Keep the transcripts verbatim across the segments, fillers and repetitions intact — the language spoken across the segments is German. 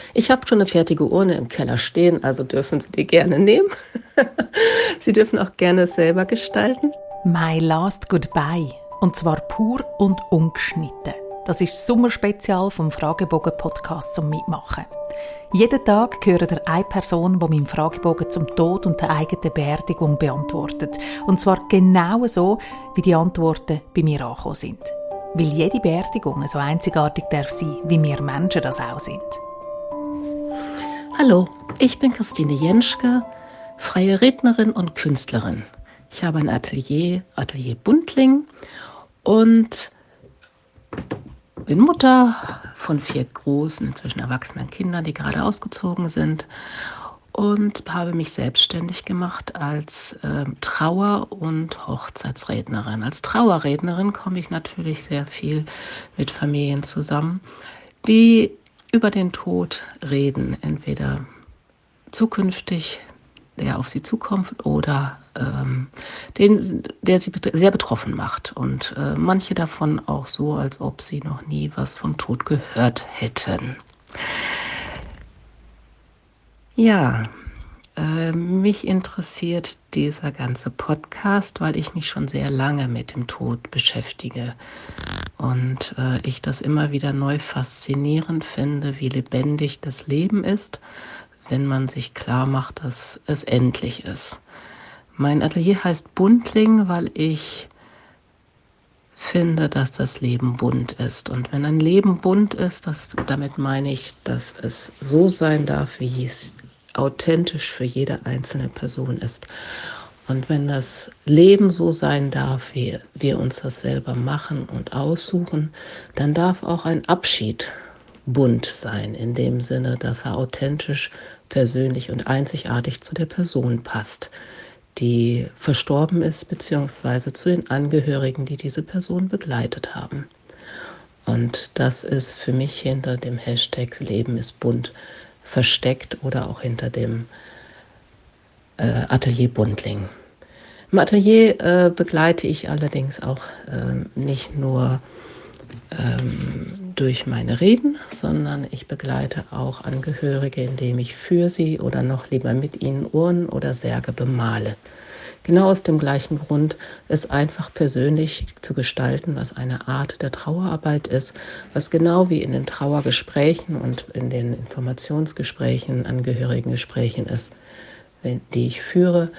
Ich habe schon eine fertige Urne im Keller stehen, also dürfen Sie die gerne nehmen. Sie dürfen auch gerne selber gestalten. My Last Goodbye. Und zwar pur und ungeschnitten. Das ist das Sommerspezial vom Fragebogen-Podcast zum Mitmachen. Jeden Tag hören ihr eine Person, die meinen Fragebogen zum Tod und der eigenen Beerdigung beantwortet. Und zwar genau so, wie die Antworten bei mir angekommen sind. Weil jede Beerdigung so einzigartig darf sein, wie wir Menschen das auch sind. Hallo, ich bin Christine Jenschke, freie Rednerin und Künstlerin. Ich habe ein Atelier, Atelier Buntling, und bin Mutter von vier großen, inzwischen erwachsenen Kindern, die gerade ausgezogen sind, und habe mich selbstständig gemacht als äh, Trauer- und Hochzeitsrednerin. Als Trauerrednerin komme ich natürlich sehr viel mit Familien zusammen, die über den Tod reden, entweder zukünftig, der auf sie zukommt, oder ähm, den, der sie sehr betroffen macht. Und äh, manche davon auch so, als ob sie noch nie was vom Tod gehört hätten. Ja, äh, mich interessiert dieser ganze Podcast, weil ich mich schon sehr lange mit dem Tod beschäftige. Und äh, ich das immer wieder neu faszinierend finde, wie lebendig das Leben ist, wenn man sich klar macht, dass es endlich ist. Mein Atelier heißt Buntling, weil ich finde, dass das Leben bunt ist. Und wenn ein Leben bunt ist, das, damit meine ich, dass es so sein darf, wie es authentisch für jede einzelne Person ist. Und wenn das Leben so sein darf, wie wir uns das selber machen und aussuchen, dann darf auch ein Abschied bunt sein, in dem Sinne, dass er authentisch, persönlich und einzigartig zu der Person passt, die verstorben ist, beziehungsweise zu den Angehörigen, die diese Person begleitet haben. Und das ist für mich hinter dem Hashtag Leben ist bunt versteckt oder auch hinter dem äh, Atelier Buntling. Im Atelier äh, begleite ich allerdings auch äh, nicht nur ähm, durch meine Reden, sondern ich begleite auch Angehörige, indem ich für sie oder noch lieber mit ihnen Urnen oder Särge bemale. Genau aus dem gleichen Grund, es einfach persönlich zu gestalten, was eine Art der Trauerarbeit ist, was genau wie in den Trauergesprächen und in den Informationsgesprächen, Angehörigengesprächen ist, die ich führe,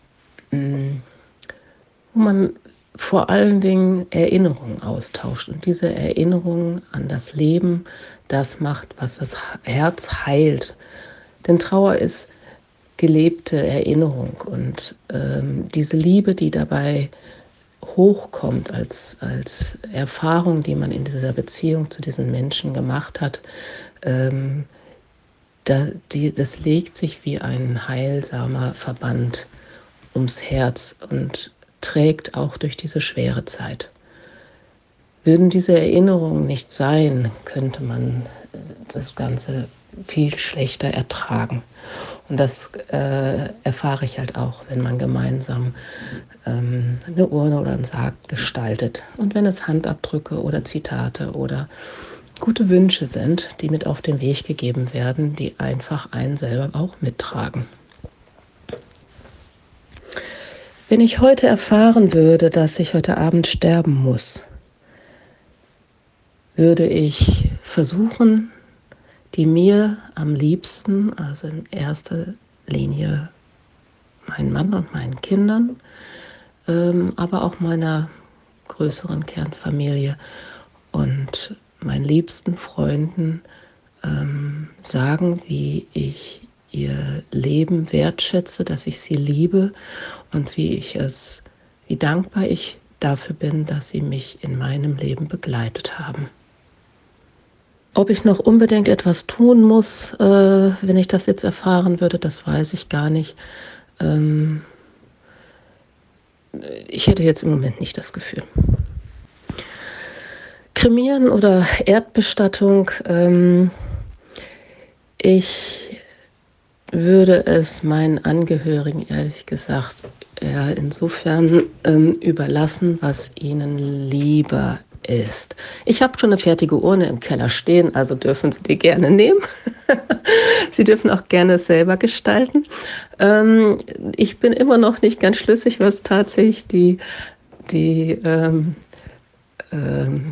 wo man vor allen Dingen Erinnerungen austauscht und diese Erinnerungen an das Leben das macht, was das Herz heilt. Denn Trauer ist gelebte Erinnerung, und ähm, diese Liebe, die dabei hochkommt als, als Erfahrung, die man in dieser Beziehung zu diesen Menschen gemacht hat, ähm, da, die, das legt sich wie ein heilsamer Verband ums Herz und trägt auch durch diese schwere Zeit. Würden diese Erinnerungen nicht sein, könnte man das Ganze viel schlechter ertragen. Und das äh, erfahre ich halt auch, wenn man gemeinsam ähm, eine Urne oder einen Sarg gestaltet. Und wenn es Handabdrücke oder Zitate oder gute Wünsche sind, die mit auf den Weg gegeben werden, die einfach einen selber auch mittragen. Wenn ich heute erfahren würde, dass ich heute Abend sterben muss, würde ich versuchen, die mir am liebsten, also in erster Linie meinen Mann und meinen Kindern, ähm, aber auch meiner größeren Kernfamilie und meinen liebsten Freunden ähm, sagen, wie ich ihr Leben wertschätze, dass ich sie liebe und wie ich es, wie dankbar ich dafür bin, dass sie mich in meinem Leben begleitet haben. Ob ich noch unbedingt etwas tun muss, äh, wenn ich das jetzt erfahren würde, das weiß ich gar nicht. Ähm, ich hätte jetzt im Moment nicht das Gefühl. Kremieren oder Erdbestattung, ähm, ich würde es meinen Angehörigen ehrlich gesagt ja, insofern ähm, überlassen, was ihnen lieber ist. Ich habe schon eine fertige Urne im Keller stehen, also dürfen Sie die gerne nehmen. Sie dürfen auch gerne selber gestalten. Ähm, ich bin immer noch nicht ganz schlüssig, was tatsächlich die, die ähm, ähm,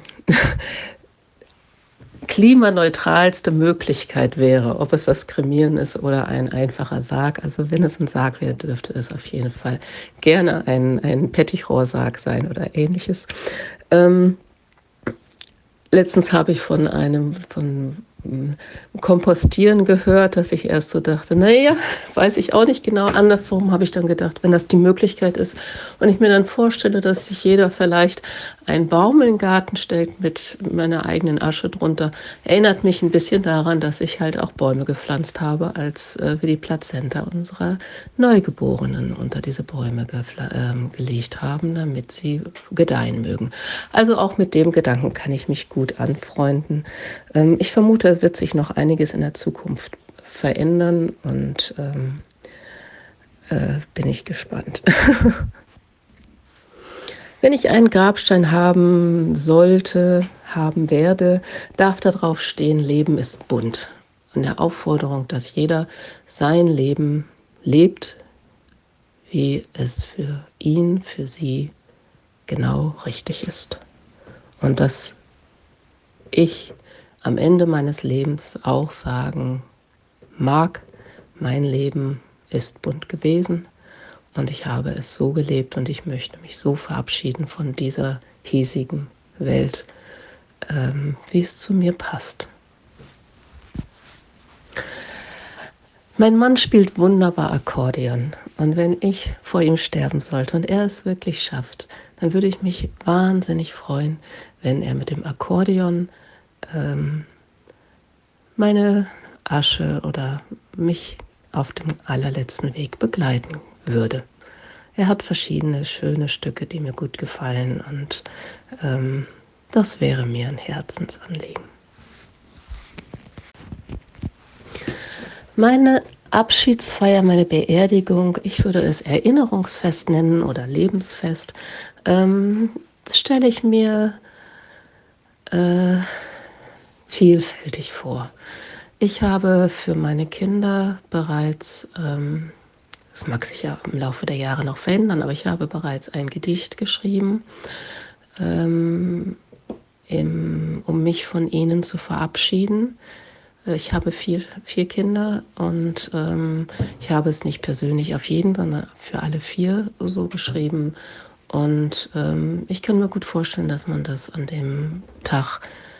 klimaneutralste Möglichkeit wäre, ob es das Kremieren ist oder ein einfacher Sarg. Also wenn es ein Sarg wäre, dürfte es auf jeden Fall gerne ein, ein Pettichrohrsarg sein oder ähnliches. Ähm, letztens habe ich von einem von mm, Kompostieren gehört, dass ich erst so dachte, naja, weiß ich auch nicht genau. Andersrum habe ich dann gedacht, wenn das die Möglichkeit ist und ich mir dann vorstelle, dass sich jeder vielleicht einen Baum in den Garten stellt mit meiner eigenen Asche drunter, erinnert mich ein bisschen daran, dass ich halt auch Bäume gepflanzt habe, als äh, wir die Plazenta unserer Neugeborenen unter diese Bäume äh, gelegt haben, damit sie gedeihen mögen. Also auch mit dem Gedanken kann ich mich gut anfreunden. Ähm, ich vermute, es wird sich noch einiges in der Zukunft verändern und ähm, äh, bin ich gespannt. Wenn ich einen Grabstein haben sollte, haben werde, darf da drauf stehen, Leben ist bunt. Und der Aufforderung, dass jeder sein Leben lebt, wie es für ihn, für sie genau richtig ist. Und dass ich am Ende meines Lebens auch sagen mag, mein Leben ist bunt gewesen. Und ich habe es so gelebt und ich möchte mich so verabschieden von dieser hiesigen Welt, ähm, wie es zu mir passt. Mein Mann spielt wunderbar Akkordeon und wenn ich vor ihm sterben sollte und er es wirklich schafft, dann würde ich mich wahnsinnig freuen, wenn er mit dem Akkordeon ähm, meine Asche oder mich auf dem allerletzten Weg begleiten würde. Er hat verschiedene schöne Stücke, die mir gut gefallen und ähm, das wäre mir ein Herzensanliegen. Meine Abschiedsfeier, meine Beerdigung, ich würde es Erinnerungsfest nennen oder Lebensfest, ähm, das stelle ich mir äh, vielfältig vor. Ich habe für meine Kinder bereits, ähm, das mag sich ja im Laufe der Jahre noch verändern, aber ich habe bereits ein Gedicht geschrieben, ähm, im, um mich von ihnen zu verabschieden. Ich habe vier, vier Kinder und ähm, ich habe es nicht persönlich auf jeden, sondern für alle vier so geschrieben. Und ähm, ich kann mir gut vorstellen, dass man das an dem Tag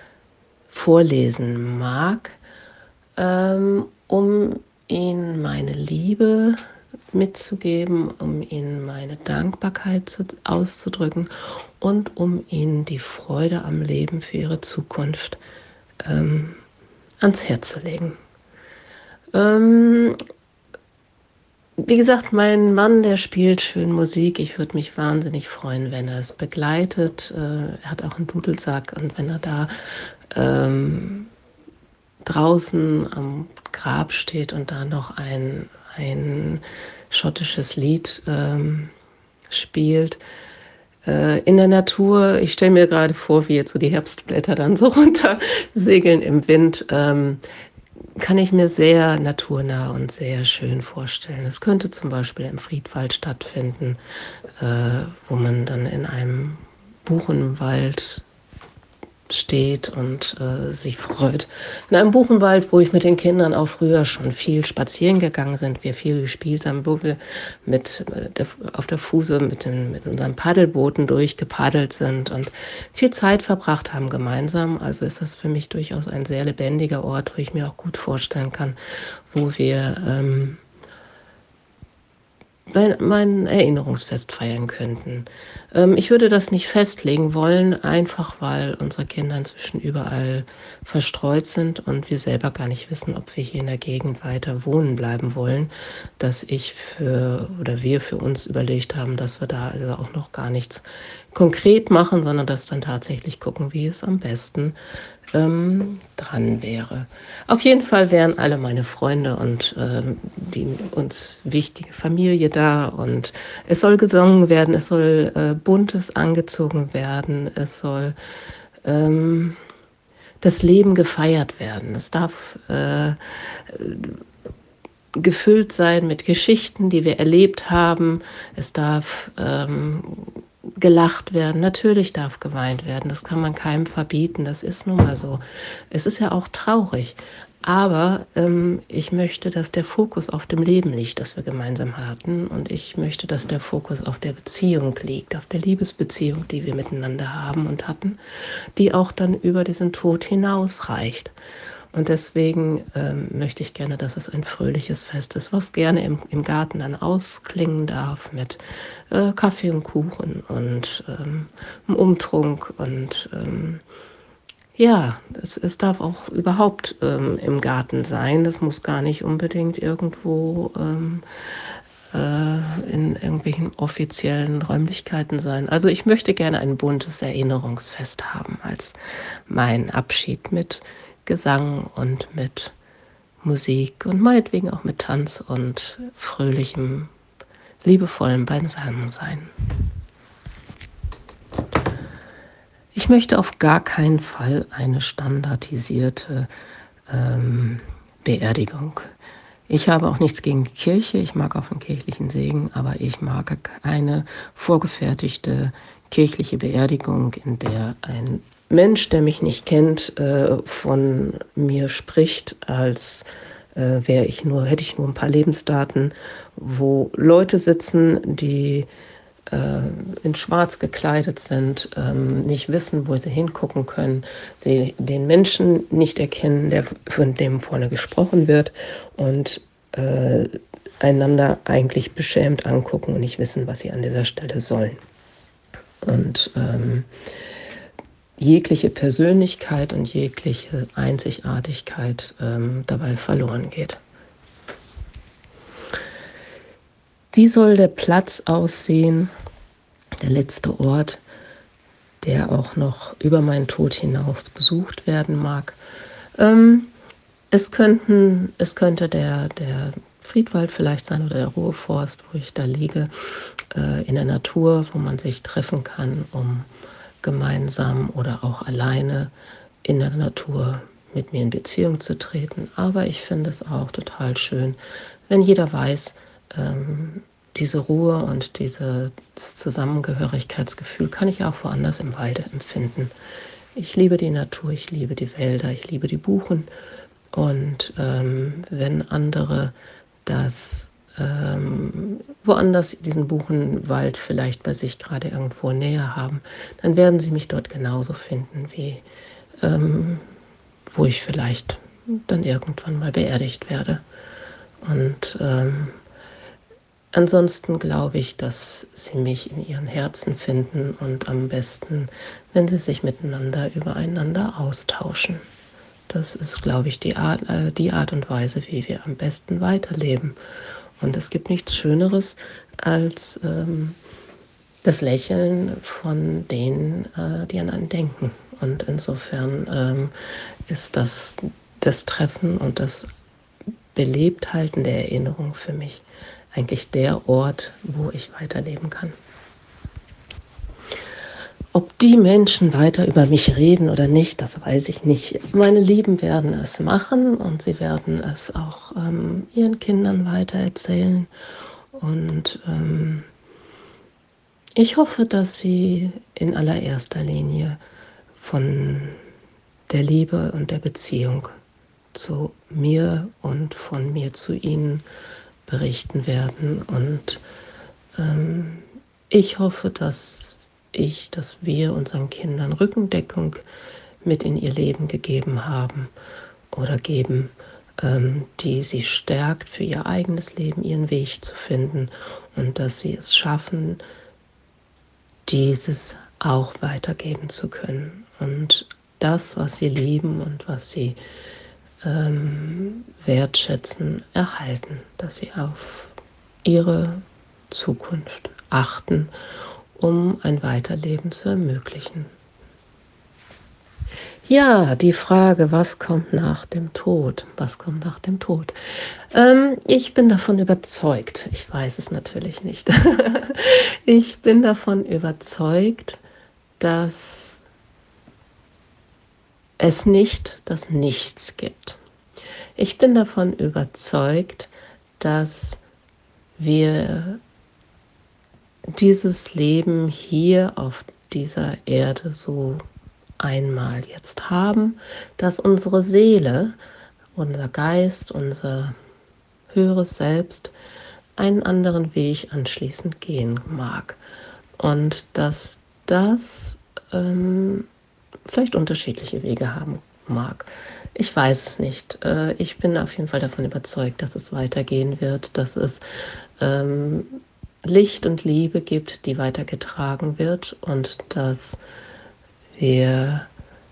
vorlesen mag, ähm, um ihnen meine Liebe mitzugeben, um ihnen meine Dankbarkeit zu, auszudrücken und um ihnen die Freude am Leben für ihre Zukunft ähm, ans Herz zu legen. Ähm, wie gesagt, mein Mann, der spielt schön Musik. Ich würde mich wahnsinnig freuen, wenn er es begleitet. Äh, er hat auch einen Dudelsack und wenn er da ähm, draußen am Grab steht und da noch ein, ein schottisches Lied ähm, spielt. Äh, in der Natur, ich stelle mir gerade vor, wie jetzt so die Herbstblätter dann so runter segeln im Wind, ähm, kann ich mir sehr naturnah und sehr schön vorstellen. Es könnte zum Beispiel im Friedwald stattfinden, äh, wo man dann in einem Buchenwald steht und äh, sich freut. In einem Buchenwald, wo ich mit den Kindern auch früher schon viel spazieren gegangen sind, wir viel gespielt haben, wo wir mit der, auf der Fuße mit, den, mit unseren Paddelbooten durchgepaddelt sind und viel Zeit verbracht haben gemeinsam. Also ist das für mich durchaus ein sehr lebendiger Ort, wo ich mir auch gut vorstellen kann, wo wir ähm, mein, mein Erinnerungsfest feiern könnten. Ähm, ich würde das nicht festlegen wollen, einfach weil unsere Kinder inzwischen überall verstreut sind und wir selber gar nicht wissen, ob wir hier in der Gegend weiter wohnen bleiben wollen, dass ich für oder wir für uns überlegt haben, dass wir da also auch noch gar nichts konkret machen, sondern dass dann tatsächlich gucken, wie es am besten ähm, dran wäre. Auf jeden Fall wären alle meine Freunde und ähm, die uns wichtige Familie da und es soll gesungen werden, es soll äh, Buntes angezogen werden, es soll ähm, das Leben gefeiert werden. Es darf äh, gefüllt sein mit Geschichten, die wir erlebt haben. Es darf ähm, gelacht werden. Natürlich darf geweint werden. Das kann man keinem verbieten. Das ist nun mal so. Es ist ja auch traurig. Aber ähm, ich möchte, dass der Fokus auf dem Leben liegt, das wir gemeinsam hatten. Und ich möchte, dass der Fokus auf der Beziehung liegt, auf der Liebesbeziehung, die wir miteinander haben und hatten, die auch dann über diesen Tod hinausreicht. Und deswegen ähm, möchte ich gerne, dass es ein fröhliches Fest ist, was gerne im, im Garten dann ausklingen darf mit äh, Kaffee und Kuchen und ähm, einem Umtrunk. Und ähm, ja, es, es darf auch überhaupt ähm, im Garten sein. Das muss gar nicht unbedingt irgendwo ähm, äh, in irgendwelchen offiziellen Räumlichkeiten sein. Also ich möchte gerne ein buntes Erinnerungsfest haben als mein Abschied mit Gesang und mit Musik und meinetwegen auch mit Tanz und fröhlichem, liebevollem Beisammensein. Ich möchte auf gar keinen Fall eine standardisierte ähm, Beerdigung. Ich habe auch nichts gegen die Kirche, ich mag auch den kirchlichen Segen, aber ich mag keine vorgefertigte kirchliche Beerdigung, in der ein Mensch, der mich nicht kennt, äh, von mir spricht, als äh, wäre ich nur, hätte ich nur ein paar Lebensdaten, wo Leute sitzen, die äh, in Schwarz gekleidet sind, ähm, nicht wissen, wo sie hingucken können, sie den Menschen nicht erkennen, der von dem vorne gesprochen wird und äh, einander eigentlich beschämt angucken und nicht wissen, was sie an dieser Stelle sollen. Und ähm, jegliche Persönlichkeit und jegliche Einzigartigkeit ähm, dabei verloren geht. Wie soll der Platz aussehen, der letzte Ort, der auch noch über meinen Tod hinaus besucht werden mag? Ähm, es, könnten, es könnte der, der Friedwald vielleicht sein oder der Ruheforst, wo ich da liege, äh, in der Natur, wo man sich treffen kann, um gemeinsam oder auch alleine in der Natur mit mir in Beziehung zu treten. Aber ich finde es auch total schön, wenn jeder weiß, ähm, diese Ruhe und dieses Zusammengehörigkeitsgefühl kann ich auch woanders im Walde empfinden. Ich liebe die Natur, ich liebe die Wälder, ich liebe die Buchen. Und ähm, wenn andere das ähm, woanders diesen Buchenwald vielleicht bei sich gerade irgendwo näher haben, dann werden sie mich dort genauso finden, wie ähm, wo ich vielleicht dann irgendwann mal beerdigt werde. Und ähm, ansonsten glaube ich, dass sie mich in ihren Herzen finden und am besten, wenn sie sich miteinander übereinander austauschen. Das ist, glaube ich, die Art, äh, die Art und Weise, wie wir am besten weiterleben. Und es gibt nichts Schöneres als ähm, das Lächeln von denen, äh, die an einen denken. Und insofern ähm, ist das, das Treffen und das Belebthalten der Erinnerung für mich eigentlich der Ort, wo ich weiterleben kann. Ob die Menschen weiter über mich reden oder nicht, das weiß ich nicht. Meine Lieben werden es machen und sie werden es auch ähm, ihren Kindern weitererzählen. Und ähm, ich hoffe, dass sie in allererster Linie von der Liebe und der Beziehung zu mir und von mir zu ihnen berichten werden. Und ähm, ich hoffe, dass ich, dass wir unseren Kindern Rückendeckung mit in ihr Leben gegeben haben oder geben, ähm, die sie stärkt, für ihr eigenes Leben ihren Weg zu finden und dass sie es schaffen, dieses auch weitergeben zu können. Und das, was sie lieben und was sie ähm, wertschätzen, erhalten, dass sie auf ihre Zukunft achten, um ein Weiterleben zu ermöglichen. Ja, die Frage, was kommt nach dem Tod? Was kommt nach dem Tod? Ähm, ich bin davon überzeugt, ich weiß es natürlich nicht, ich bin davon überzeugt, dass es nicht das Nichts gibt. Ich bin davon überzeugt, dass wir dieses Leben hier auf dieser Erde so einmal jetzt haben, dass unsere Seele, unser Geist, unser höheres Selbst einen anderen Weg anschließend gehen mag. Und dass das ähm, vielleicht unterschiedliche Wege haben mag. Ich weiß es nicht. Ich bin auf jeden Fall davon überzeugt, dass es weitergehen wird, dass es ähm, Licht und Liebe gibt, die weitergetragen wird und dass wir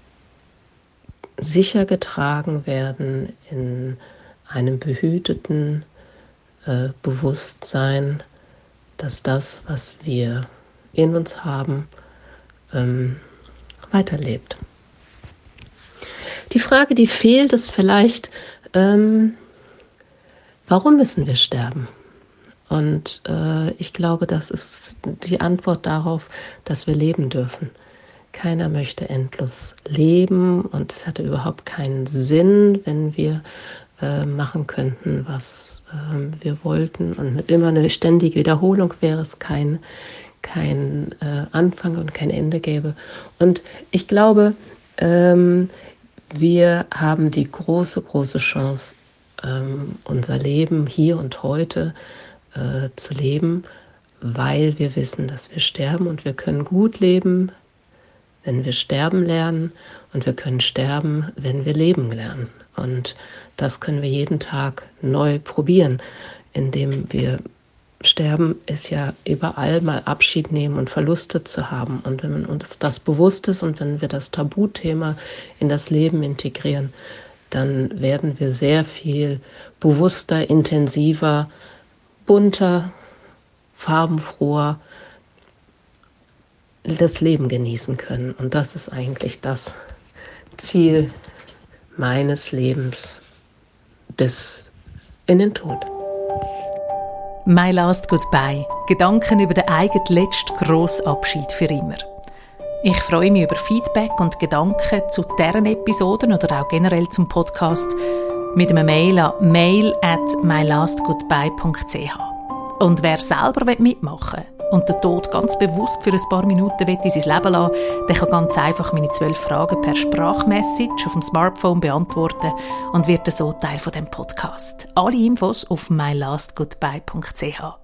sicher getragen werden in einem behüteten äh, Bewusstsein, dass das, was wir in uns haben, ähm, weiterlebt. Die Frage, die fehlt, ist vielleicht, ähm, warum müssen wir sterben? Und äh, ich glaube, das ist die Antwort darauf, dass wir leben dürfen. Keiner möchte endlos leben und es hatte überhaupt keinen Sinn, wenn wir äh, machen könnten, was äh, wir wollten. Und immer eine ständige Wiederholung wäre es kein, kein äh, Anfang und kein Ende gäbe. Und ich glaube, ähm, wir haben die große, große Chance, ähm, unser Leben hier und heute äh, zu leben, weil wir wissen, dass wir sterben und wir können gut leben, wenn wir sterben lernen und wir können sterben, wenn wir leben lernen. Und das können wir jeden Tag neu probieren, indem wir sterben, ist ja überall mal Abschied nehmen und Verluste zu haben. Und wenn uns das bewusst ist und wenn wir das Tabuthema in das Leben integrieren, dann werden wir sehr viel bewusster, intensiver, bunter, farbenfroher das Leben genießen können. Und das ist eigentlich das Ziel meines Lebens bis in den Tod. My Last Goodbye. Gedanken über den eigenen letzten grossen Abschied für immer. Ich freue mich über Feedback und Gedanken zu deren Episoden oder auch generell zum Podcast mit einem Mail an mail at my last goodbye dot c h. Und wer selber mitmachen will und den Tod ganz bewusst für ein paar Minuten in sein Leben lassen will, der kann ganz einfach meine zwölf Fragen per Sprachmessage auf dem Smartphone beantworten und wird so Teil von dem Podcast. Alle Infos auf my last goodbye dot c h.